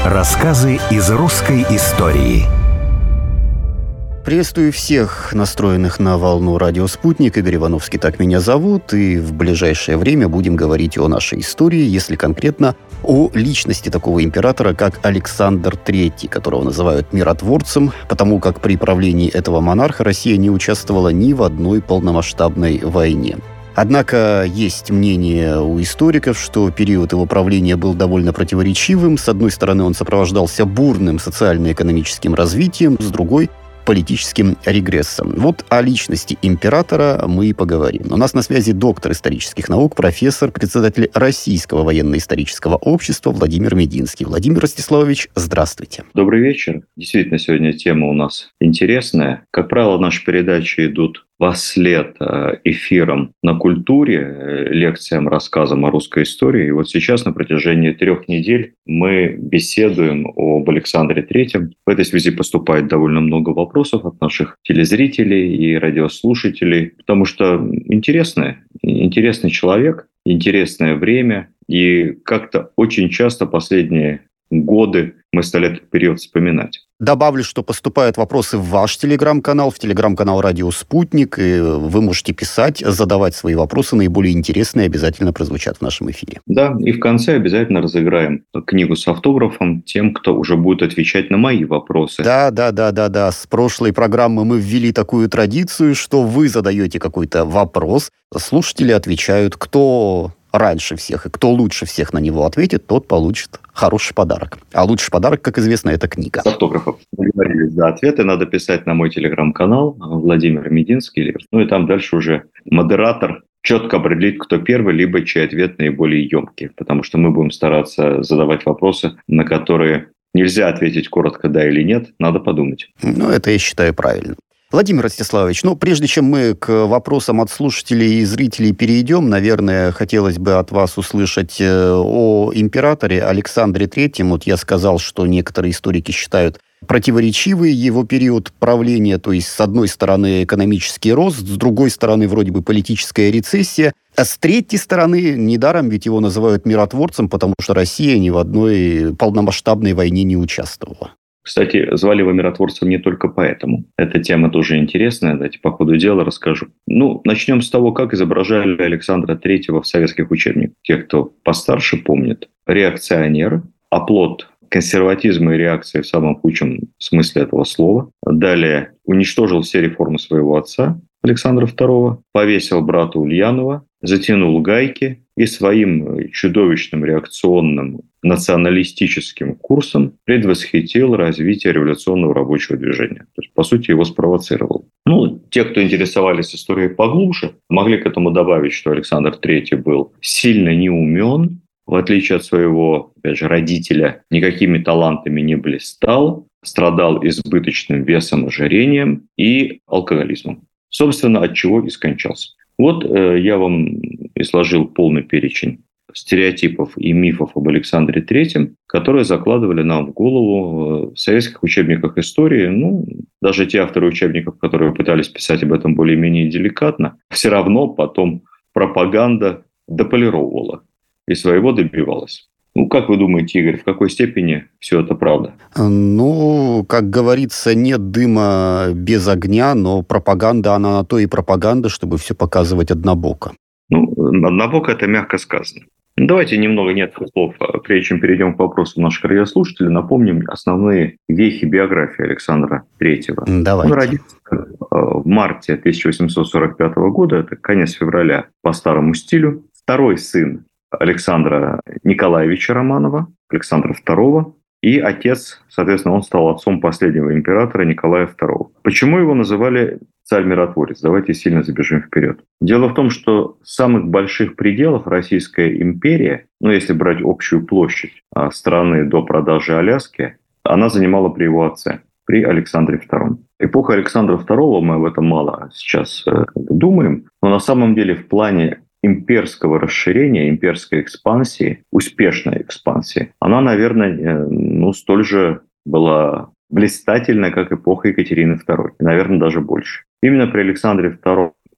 Рассказы из русской истории. Приветствую всех, настроенных на волну «Радио Спутник». Игорь Ивановский, так меня зовут. И в ближайшее время будем говорить о нашей истории, если конкретно о личности такого императора, как Александр III, которого называют миротворцем, потому как при правлении этого монарха Россия не участвовала ни в одной полномасштабной войне. Однако есть мнение у историков, что период его правления был довольно противоречивым. С одной стороны, он сопровождался бурным социально-экономическим развитием, с другой – политическим регрессом. Вот о личности императора мы и поговорим. У нас на связи доктор исторических наук, профессор, председатель Российского военно-исторического общества Владимир Мединский. Владимир Ростиславович, здравствуйте. Добрый вечер. Действительно, сегодня тема у нас интересная. Как правило, наши передачи идут вслед эфирам на культуре, лекциям, рассказам о русской истории. И вот сейчас на протяжении 3 недель мы беседуем об Александре III. В этой связи поступает довольно много вопросов от наших телезрителей и радиослушателей, потому что интересный человек, интересное время. И как-то очень часто последние годы мы стали этот период вспоминать. Добавлю, что поступают вопросы в ваш телеграм-канал, в телеграм-канал «Радио Спутник», и вы можете писать, задавать свои вопросы, наиболее интересные обязательно прозвучат в нашем эфире. Да, и в конце обязательно разыграем книгу с автографом тем, кто уже будет отвечать на мои вопросы. Да. С прошлой программы мы ввели такую традицию, что вы задаете какой-то вопрос, слушатели отвечают, кто раньше всех и кто лучше всех на него ответит, тот получит хороший подарок. А лучший подарок, как известно, это книга. С автографом. Договорились, да. Ответы надо писать на мой телеграм-канал Владимир Мединский. Ну и там дальше уже модератор четко определит, кто первый, либо чей ответ наиболее емкий. Потому что мы будем стараться задавать вопросы, на которые нельзя ответить коротко «да» или «нет». Надо подумать. Это я считаю правильно. Владимир Ростиславович, прежде чем мы к вопросам от слушателей и зрителей перейдем, наверное, хотелось бы от вас услышать о императоре Александре III. Вот я сказал, что некоторые историки считают противоречивый его период правления, то есть, с одной стороны, экономический рост, с другой стороны, вроде бы политическая рецессия, а с третьей стороны, недаром ведь его называют миротворцем, потому что Россия ни в одной полномасштабной войне не участвовала. Кстати, звали его миротворцем не только поэтому. Эта тема тоже интересная, давайте по ходу дела расскажу. Начнем с того, как изображали Александра III в советских учебниках. Те, кто постарше, помнят. Реакционер, оплот консерватизма и реакции в самом худшем смысле этого слова. Далее уничтожил все реформы своего отца, Александра II, повесил брата Ульянова, затянул гайки и своим чудовищным реакционным националистическим курсом предвосхитил развитие революционного рабочего движения. То есть, по сути, его спровоцировал. Те, кто интересовались историей поглубже, могли к этому добавить, что Александр III был сильно неумен, в отличие от своего, опять же, родителя, никакими талантами не блистал, страдал избыточным весом, ожирением и алкоголизмом. Собственно, от чего и скончался. Я вам изложил полный перечень стереотипов и мифов об Александре III, которые закладывали нам в голову в советских учебниках истории. Даже те авторы учебников, которые пытались писать об этом более-менее деликатно, все равно потом пропаганда дополировала и своего добивалась. Как вы думаете, Игорь, в какой степени все это правда? Как говорится, нет дыма без огня, но пропаганда, она на то и пропаганда, чтобы все показывать однобоко. Однобоко – это мягко сказано. Давайте немного слов, прежде чем перейдем к вопросу наших радиослушателей, напомним основные вехи биографии Александра III. Давайте. Он родился в марте 1845 года, это конец февраля по старому стилю. Второй сын Александра Николаевича Романова, Александра II, и отец, соответственно, он стал отцом последнего императора Николая II. Почему его называли царь-миротворец? Давайте сильно забежим вперед. Дело в том, что с самых больших пределов Российская империя, если брать общую площадь страны до продажи Аляски, она занимала при его отце, при Александре II. Эпоха Александра II, мы об этом мало сейчас думаем, но на самом деле в плане имперского расширения, имперской экспансии, успешной экспансии, она, наверное, столь же была блистательна, как эпоха Екатерины II, и, наверное, даже больше. Именно при Александре II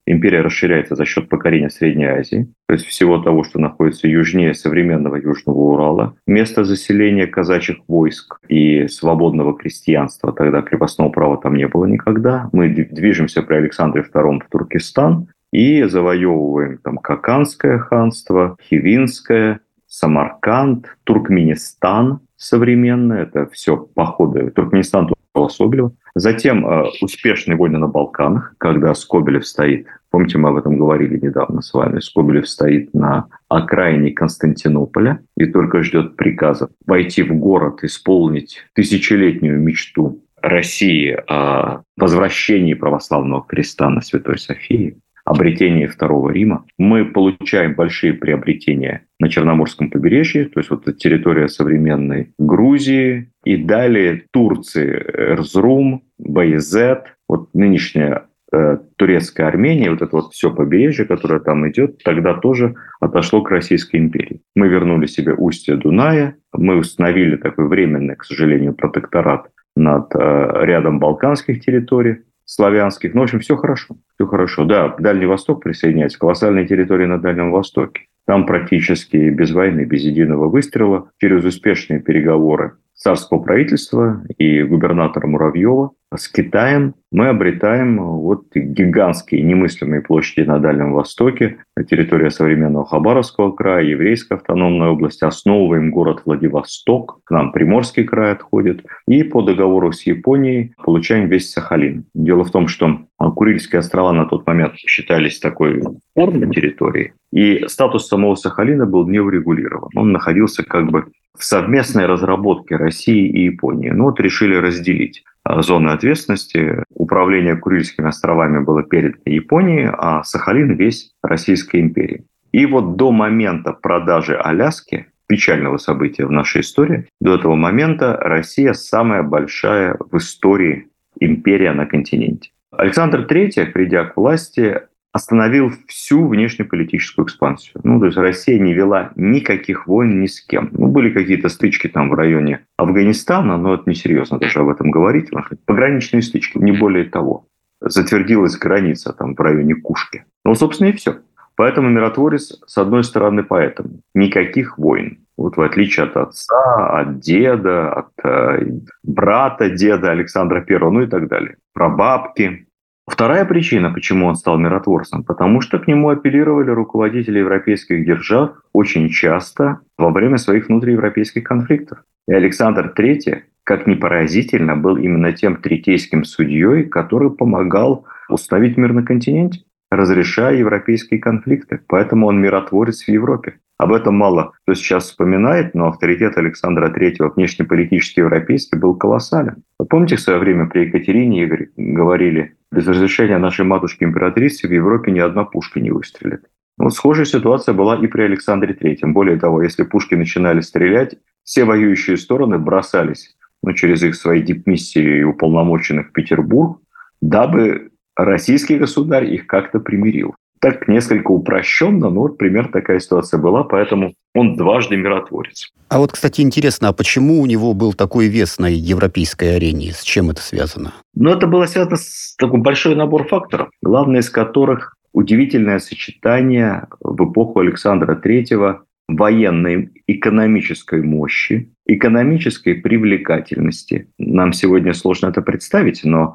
империя расширяется за счет покорения Средней Азии, то есть всего того, что находится южнее современного Южного Урала. Место заселения казачьих войск и свободного крестьянства, тогда крепостного права там не было никогда. Мы движемся при Александре II в Туркестан и завоевываем там Каканское ханство, Хивинское, Самарканд, Туркменистан современное. Это все походы. Туркменистан Соболева. Затем успешные войны на Балканах, когда Скобелев стоит, помните, мы об этом говорили недавно с вами, Скобелев стоит на окраине Константинополя и только ждет приказа войти в город, исполнить тысячелетнюю мечту России о возвращении православного креста на Святой Софии, обретении Второго Рима. Мы получаем большие приобретения на Черноморском побережье, то есть вот эта территория современной Грузии, и далее Турции, Эрзрум, Баязет, вот нынешняя турецкая Армения, вот это вот все побережье, которое там идет, тогда тоже отошло к Российской империи. Мы вернули себе устье Дуная, мы установили такой временный, к сожалению, протекторат над рядом балканских территорий, славянских. Ну, в общем, все хорошо. Все хорошо. Да, Дальний Восток присоединяется. Колоссальные территории на Дальнем Востоке. Там практически без войны, без единого выстрела, через успешные переговоры царского правительства и губернатора Муравьева с Китаем мы обретаем вот гигантские немыслимые площади на Дальнем Востоке, территория современного Хабаровского края, Еврейская автономная область, основываем город Владивосток, к нам Приморский край отходит, и по договору с Японией получаем весь Сахалин. Дело в том, что Курильские острова на тот момент считались такой спорной территорией, и статус самого Сахалина был не урегулирован. Он находился как бы в совместной разработке России и Японии. Ну вот решили разделить зоны ответственности. Управление Курильскими островами было передано Японии, а Сахалин весь Российской империи. И вот до момента продажи Аляски, печального события в нашей истории, до этого момента Россия самая большая в истории империя на континенте. Александр III, придя к власти, остановил всю внешнеполитическую экспансию. Ну, то есть Россия не вела никаких войн ни с кем. Ну, были какие-то стычки там в районе Афганистана, но это несерьезно даже об этом говорить. Пограничные стычки, не более того. Затвердилась граница там в районе Кушки. Ну, собственно, и все. Поэтому миротворец, с одной стороны, поэтому никаких войн. Вот в отличие от отца, от деда, от брата деда Александра I, ну и так далее. Прабабки. Вторая причина, почему он стал миротворцем, потому что к нему апеллировали руководители европейских держав очень часто во время своих внутриевропейских конфликтов. И Александр III, как ни поразительно, был именно тем третейским судьей, который помогал установить мир на континенте, разрешая европейские конфликты. Поэтому он миротворец в Европе. Об этом мало кто сейчас вспоминает, но авторитет Александра III внешнеполитически европейский был колоссален. Вы помните, в свое время при Екатерине говорили, без разрешения нашей матушки-императрицы в Европе ни одна пушка не выстрелит. Вот схожая ситуация была и при Александре III. Более того, если пушки начинали стрелять, все воюющие стороны бросались через их свои дипмиссии и уполномоченных в Петербург, дабы российский государь их как-то примирил. Так несколько упрощенно, но вот примерно такая ситуация была, поэтому он дважды миротворец. А вот, кстати, интересно, а почему у него был такой вес на европейской арене? С чем это связано? Ну, это было связано с такой большой набор факторов, главное из которых удивительное сочетание в эпоху Александра III военной экономической мощи, экономической привлекательности. Нам сегодня сложно это представить, но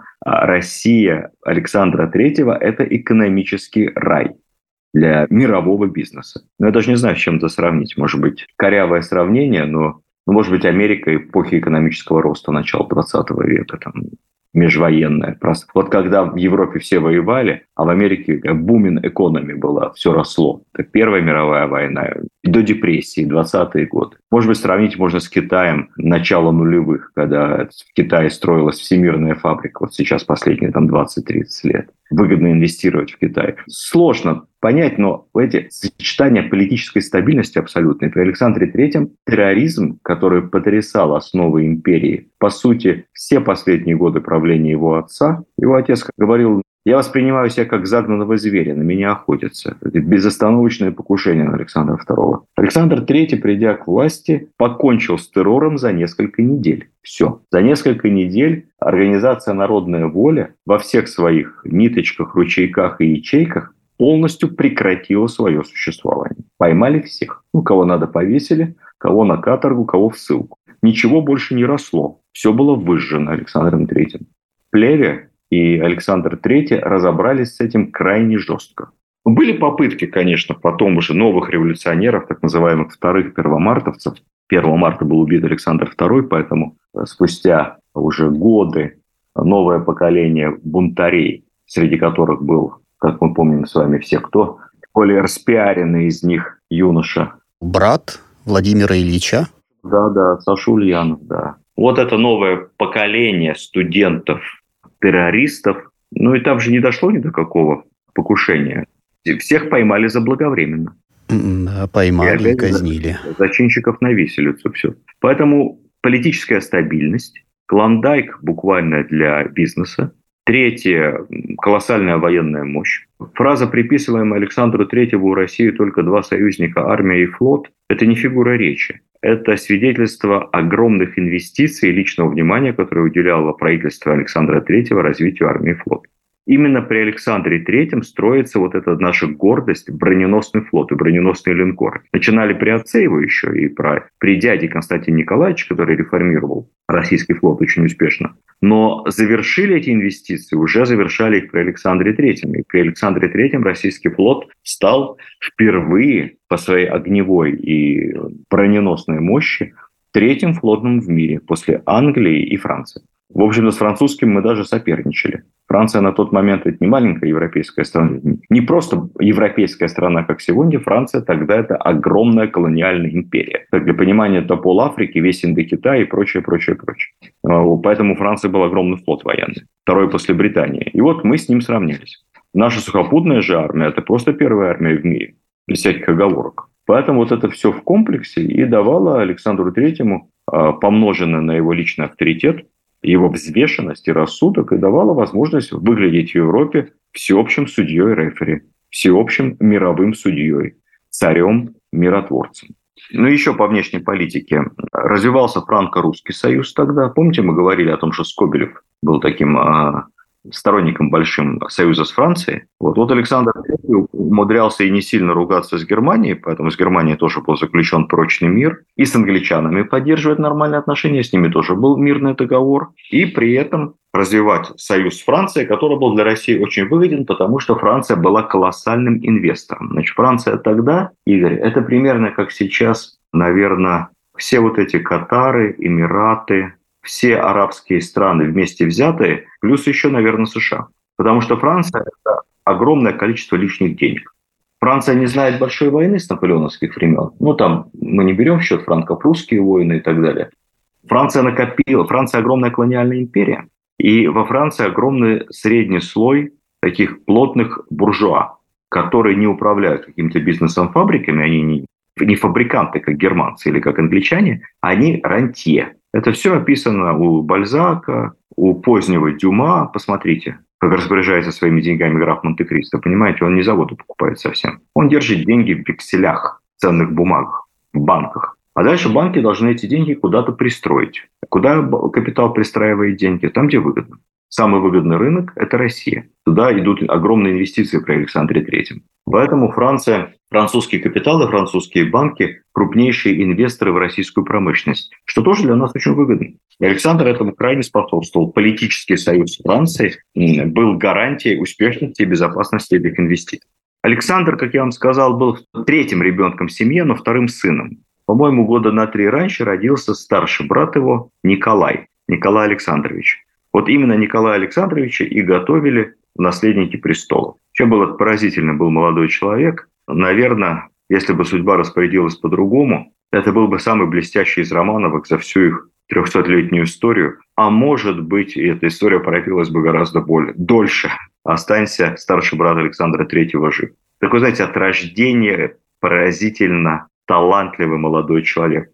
Россия Александра III – это экономический рай для мирового бизнеса. Я даже не знаю, с чем это сравнить. Может быть, корявое сравнение, но может быть, Америка эпохи экономического роста начала 20 века, там, межвоенная. Вот когда в Европе все воевали, а в Америке бумин экономи была, все росло. Это Первая мировая война, до депрессии, 20-е годы. Может быть, сравнить можно с Китаем начала нулевых, когда в Китае строилась всемирная фабрика, вот сейчас последние 20-30 лет. Выгодно инвестировать в Китай. Сложно понять, но эти сочетания политической стабильности абсолютной. При Александре III терроризм, который потрясал основы империи, по сути, все последние годы правления его отца, его отец говорил, Я воспринимаю себя как загнанного зверя, на меня охотятся. Это безостановочное покушение на Александра II. Александр III, придя к власти, покончил с террором за несколько недель. Все. За несколько недель организация «Народная воля» во всех своих ниточках, ручейках и ячейках полностью прекратила свое существование. Поймали всех. Кого надо, повесили, кого на каторгу, кого в ссылку. Ничего больше не росло. Все было выжжено Александром III. Плеве и Александр III разобрались с этим крайне жестко. Были попытки, конечно, потом уже новых революционеров, так называемых вторых первомартовцев. 1 марта был убит Александр II, поэтому спустя уже годы новое поколение бунтарей, среди которых был, как мы помним с вами все, кто более распиаренный из них юноша. Брат Владимира Ильича? Да, Саша Ульянов, да. Вот это новое поколение студентов, террористов, и там же не дошло ни до какого покушения. Всех поймали заблаговременно. Поймали и казнили. Зачинщиков на виселицу, все. Поэтому политическая стабильность, клондайк буквально для бизнеса. Третье – колоссальная военная мощь. Фраза, приписываемая Александру Третьему: «У России только два союзника – армия и флот», это не фигура речи. Это свидетельство огромных инвестиций и личного внимания, которое уделяло правительство Александра Третьего развитию армии и флота. Именно при Александре Третьем строится вот эта наша гордость, броненосный флот и броненосные линкоры. Начинали при отце его еще и при дяде Константине Николаевиче, который реформировал российский флот очень успешно. Но завершили эти инвестиции, уже завершали их при Александре Третьем. И при Александре Третьем российский флот стал впервые по своей огневой и броненосной мощи третьим флотом в мире после Англии и Франции. В общем-то, с французским мы даже соперничали. Франция на тот момент это не маленькая европейская страна, не просто европейская страна, как сегодня. Франция тогда это огромная колониальная империя. Так, для понимания, это пол-Африки, весь Индокитай и прочее. Поэтому у Франции был огромный флот военный, второй после Британии. И вот мы с ним сравнялись. Наша сухопутная же армия – это просто первая армия в мире, без всяких оговорок. Поэтому вот это все в комплексе и давало Александру Третьему, помноженное на его личный авторитет, его взвешенность и рассудок, и давала возможность выглядеть в Европе всеобщим судьей-рефери, всеобщим мировым судьей, царем-миротворцем. Еще по внешней политике. Развивался франко-русский союз тогда. Помните, мы говорили о том, что Скобелев был таким сторонником большим союза с Францией. Вот Александр III умудрялся и не сильно ругаться с Германией, поэтому с Германией тоже был заключен прочный мир. И с англичанами поддерживать нормальные отношения, с ними тоже был мирный договор. И при этом развивать союз с Францией, который был для России очень выгоден, потому что Франция была колоссальным инвестором. Значит, Франция тогда, Игорь, это примерно как сейчас, наверное, все вот эти Катары, Эмираты, все арабские страны вместе взятые, плюс еще, наверное, США. Потому что Франция – это огромное количество лишних денег. Франция не знает большой войны с наполеоновских времен. Там мы не берем в счет франко-прусские войны и так далее. Франция накопила. Франция – огромная колониальная империя. И во Франции огромный средний слой таких плотных буржуа, которые не управляют каким-то бизнесом, фабриками, они не фабриканты, как германцы или как англичане, они рантье. Это все описано у Бальзака, у позднего Дюма. Посмотрите, как распоряжается своими деньгами граф Монте-Кристо. Понимаете, он не заводы покупает совсем. Он держит деньги в векселях, ценных бумагах, в банках. А дальше банки должны эти деньги куда-то пристроить. Куда капитал пристраивает деньги? Там, где выгодно. Самый выгодный рынок – это Россия. Туда идут огромные инвестиции при Александре Третьем. Поэтому Франция, французские капиталы, французские банки – крупнейшие инвесторы в российскую промышленность, что тоже для нас очень выгодно. И Александр этому крайне способствовал. Политический союз с Францией был гарантией успешности и безопасности этих инвестиций. Александр, как я вам сказал, был третьим ребенком в семье, но вторым сыном. По-моему, года на 3 раньше родился старший брат его Николай Александрович. Вот именно Николая Александровича и готовили в наследники престола. Чем был поразительный был молодой человек. Наверное, если бы судьба распорядилась по-другому, это был бы самый блестящий из Романовых за всю их 300-летнюю историю. А может быть, эта история продлилась бы гораздо дольше. Останься старший брат Александра Третьего жив. Такой, знаете, от рождения поразительно талантливый молодой человек.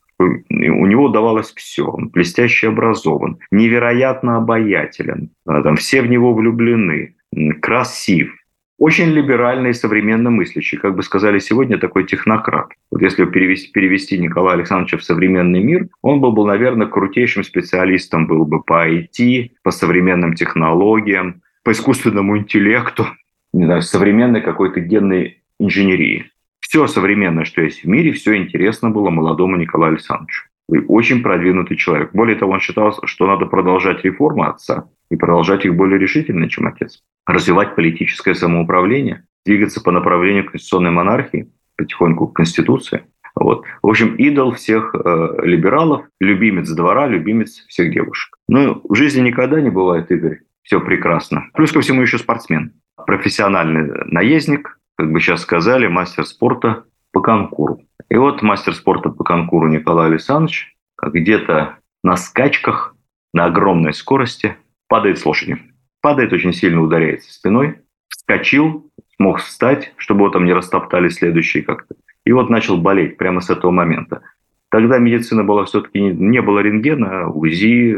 У него удавалось все. Он блестяще образован, невероятно обаятелен. Там все в него влюблены. красив, очень либеральный и современно мыслящий. Как бы сказали сегодня, такой технократ. Вот если перевести Николая Александровича в современный мир, он был, наверное, крутейшим специалистом был бы по IT, по современным технологиям, по искусственному интеллекту, не знаю, современной какой-то генной инженерии. Все современное, что есть в мире, все интересно было молодому Николаю Александровичу. Очень продвинутый человек. Более того, он считал, что надо продолжать реформы отца и продолжать их более решительно, чем отец. Развивать политическое самоуправление, двигаться по направлению конституционной монархии, потихоньку к Конституции. Вот. В общем, идол всех либералов, любимец двора, любимец всех девушек. Но в жизни никогда не бывает, Игорь, все прекрасно. Плюс ко всему еще спортсмен. Профессиональный наездник, как бы сейчас сказали, мастер спорта по конкуру. И вот мастер спорта по конкуру Николай Александрович где-то на скачках, на огромной скорости падает с лошади. Падает, очень сильно ударяется спиной, вскочил, смог встать, чтобы его там не растоптали следующие как-то. И вот начал болеть прямо с этого момента. Тогда медицина была все-таки, не было рентгена, УЗИ,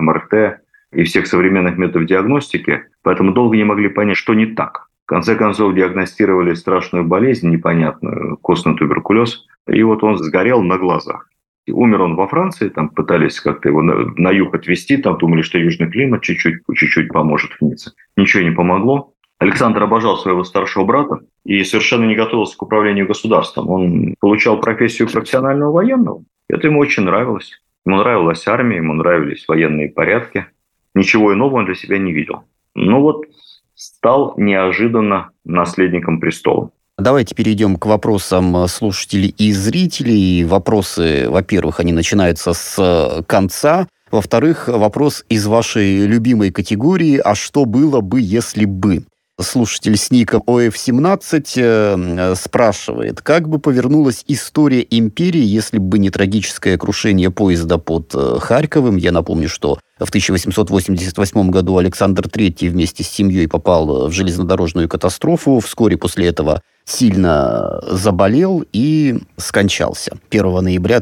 МРТ и всех современных методов диагностики, поэтому долго не могли понять, что не так. В конце концов диагностировали страшную болезнь, непонятную, костный туберкулез, и вот он сгорел на глазах. И умер он во Франции, там пытались как-то его на юг отвезти, там думали, что южный климат чуть-чуть поможет в Ницце. Ничего не помогло. Александр обожал своего старшего брата и совершенно не готовился к управлению государством. Он получал профессию профессионального военного. Это ему очень нравилось. Ему нравилась армия, ему нравились военные порядки. Ничего иного он для себя не видел. Но вот стал неожиданно наследником престола. Давайте перейдем к вопросам слушателей и зрителей. Вопросы, во-первых, они начинаются с конца. Во-вторых, вопрос из вашей любимой категории «А что было бы, если бы?». Слушатель с ником OF17 спрашивает, как бы повернулась история империи, если бы не трагическое крушение поезда под Харьковом. Я напомню, что в 1888 году Александр III вместе с семьей попал в железнодорожную катастрофу. Вскоре после этого сильно заболел и скончался 1 ноября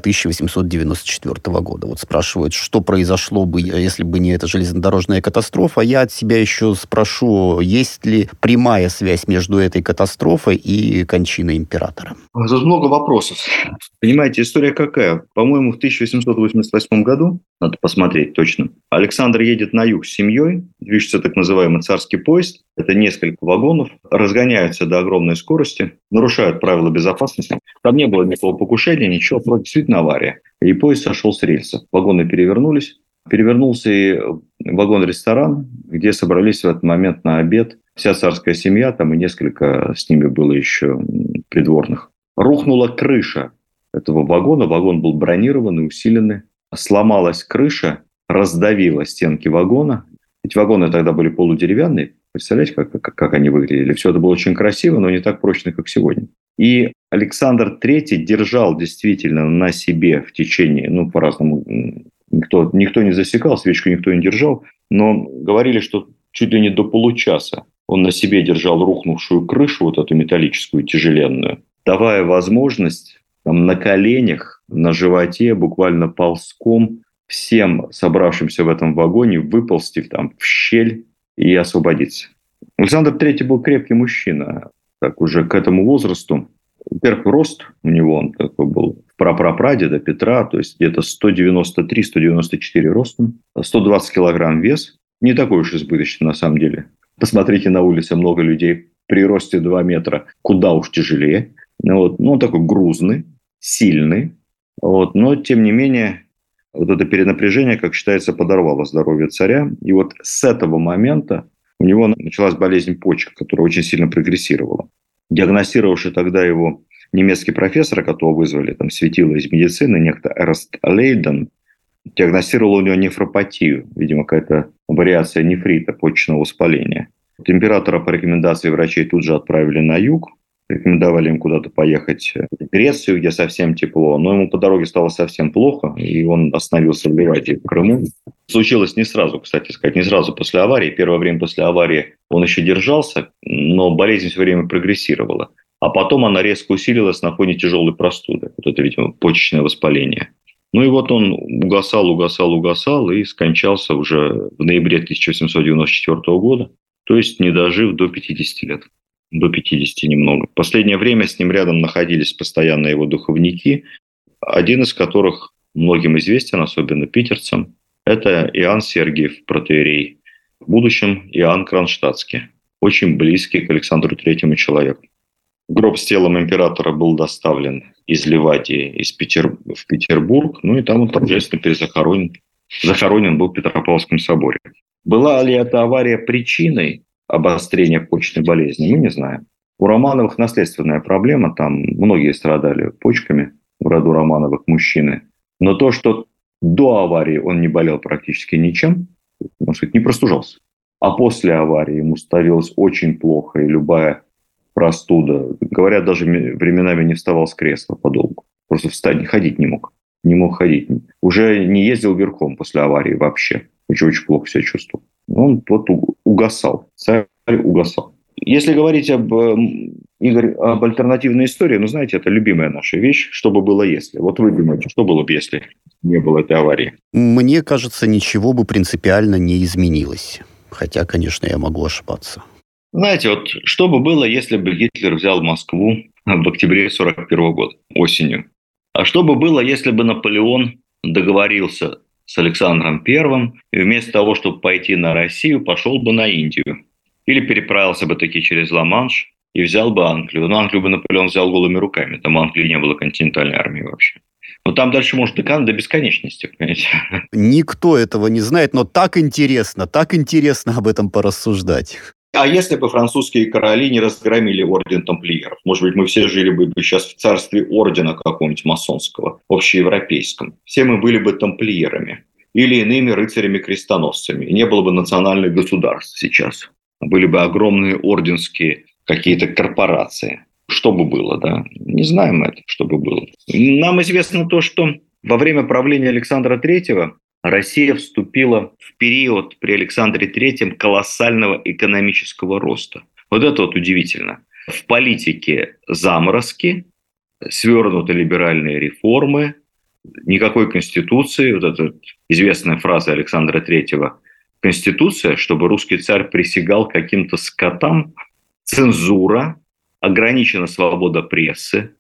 1894 года. Вот спрашивают, что произошло бы, если бы не эта железнодорожная катастрофа. Я от себя еще спрошу, есть ли прямая связь между этой катастрофой и кончиной императора? Тут много вопросов. Понимаете, история какая? По-моему, в 1888 году, надо посмотреть точно, Александр едет на юг с семьей, движется так называемый царский поезд, это несколько вагонов, разгоняются до огромной скорости, нарушают правила безопасности. Там не было никакого покушения, ничего, просто действительно авария. И поезд сошел с рельсов. Вагоны перевернулись. Перевернулся и вагон-ресторан, где собрались в этот момент на обед вся царская семья, там и несколько с ними было еще придворных. Рухнула крыша этого вагона. Вагон был бронированный, усиленный. Сломалась крыша, раздавила стенки вагона. Эти вагоны тогда были полудеревянные. Представляете, как они выглядели? Все это было очень красиво, но не так прочно, как сегодня. И Александр III держал действительно на себе в течение, по-разному, никто не засекал, свечку никто не держал, но говорили, что чуть ли не до получаса он на себе держал рухнувшую крышу, вот эту металлическую, тяжеленную, давая возможность на коленях, на животе, буквально ползком всем собравшимся в этом вагоне выползти в щель и освободиться. Александр III был крепкий мужчина, так уже к этому возрасту. Во-первых, рост у него, он такой был прапрапрадеда Петра, то есть где-то 193-194 ростом, 120 килограмм вес. Не такой уж избыточный на самом деле. Посмотрите, на улице много людей при росте 2 метра, куда уж тяжелее. Он такой грузный, сильный, но тем не менее вот это перенапряжение, как считается, подорвало здоровье царя. И вот с этого момента у него началась болезнь почек, которая очень сильно прогрессировала. Диагностировавший тогда его немецкий профессор, которого вызвали, светило из медицины, некто Эрст Лейден, диагностировал у него нефропатию, видимо, какая-то вариация нефрита, почечного воспаления. Императора по рекомендации врачей тут же отправили на юг, рекомендовали им куда-то поехать в Грецию, где совсем тепло, но ему по дороге стало совсем плохо, и он остановился в Ливадии, в Крыму. Случилось не сразу, кстати сказать, не сразу после аварии. Первое время после аварии он еще держался, но болезнь все время прогрессировала. А потом она резко усилилась на фоне тяжелой простуды. Вот это, видимо, почечное воспаление. И вот он угасал и скончался уже в ноябре 1894 года. то есть не дожив до 50 лет. До 50 немного. В последнее время с ним рядом находились постоянно его духовники, один из которых многим известен, особенно питерцам, это Иоанн Сергиев, протоиерей, в будущем Иоанн Кронштадтский, очень близкий к Александру III человеку. Гроб с телом императора был доставлен из Ливадии в Петербург, и там он торжественно захоронен был в Петропавловском соборе. Была ли эта авария причиной обострения почечной болезни, мы не знаем. У Романовых наследственная проблема, там многие страдали почками в роду Романовых мужчины. Но то, что до аварии он не болел практически ничем, можно сказать, не простужался. А после аварии ему становилось очень плохо, и любая простуда, говорят, даже временами не вставал с кресла подолгу. Просто встать, ходить не мог. Не мог ходить. Уже не ездил верхом после аварии вообще. Очень плохо себя чувствовал. Он вот угасал. Царь угасал. Если говорить Игорь, об альтернативной истории, знаете, это любимая наша вещь. Что бы было, если? Вот вы думаете, что было бы, если не было этой аварии? Мне кажется, ничего бы принципиально не изменилось. Хотя, конечно, я могу ошибаться. Знаете, вот что бы было, если бы Гитлер взял Москву в октябре 1941 года, осенью? А что бы было, если бы Наполеон договорился с Александром I и вместо того, чтобы пойти на Россию, пошел бы на Индию? Или переправился бы таки через Ла-Манш и взял бы Англию. Но Англию бы Наполеон взял голыми руками. Там в Англии не было континентальной армии вообще. Но там дальше может до бесконечности, понимаете? Никто этого не знает, но так интересно об этом порассуждать. А если бы французские короли не разгромили орден тамплиеров? Может быть, мы все жили бы сейчас в царстве ордена какого-нибудь масонского, общеевропейском. Все мы были бы тамплиерами или иными рыцарями-крестоносцами. И не было бы национальных государств сейчас. Были бы огромные орденские какие-то корпорации. Что бы было, да? Не знаем это, что бы было. Нам известно то, что во время правления Александра III Россия вступила в период при Александре III колоссального экономического роста. Вот это вот удивительно. В политике заморозки, свернуты либеральные реформы, никакой конституции. Вот эта известная фраза Александра III: «Конституция, чтобы русский царь присягал каким-то скотам», цензура, ограничена свобода прессы,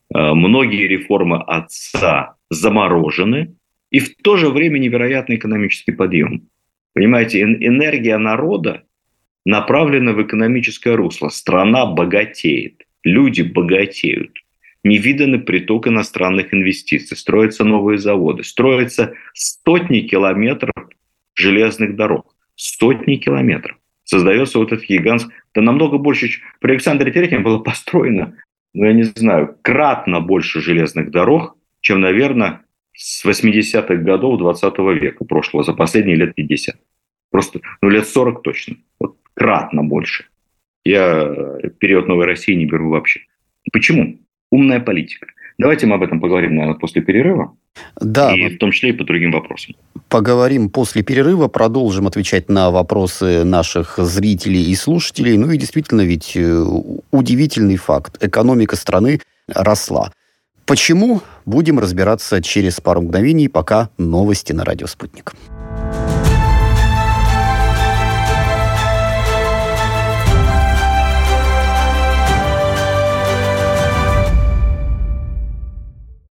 многие реформы отца заморожены, и в то же время невероятный экономический подъем. Понимаете, энергия народа направлена в экономическое русло. Страна богатеет, люди богатеют. Невиданный приток иностранных инвестиций. Строятся новые заводы. Строятся сотни километров железных дорог. Сотни километров. Создается вот этот гигантский... Да намного больше... При Александре III было построено, я не знаю, кратно больше железных дорог, чем, наверное, с 80-х годов 20 века прошлого, за последние лет 50. Просто, лет 40 точно. Вот кратно больше. Я период Новой России не беру вообще. Почему? Умная политика. Давайте мы об этом поговорим, наверное, после перерыва. Да. И в том числе и по другим вопросам. Поговорим после перерыва, продолжим отвечать на вопросы наших зрителей и слушателей. И действительно, ведь удивительный факт. Экономика страны росла. Почему? Будем разбираться через пару мгновений, пока новости на радио «Спутник».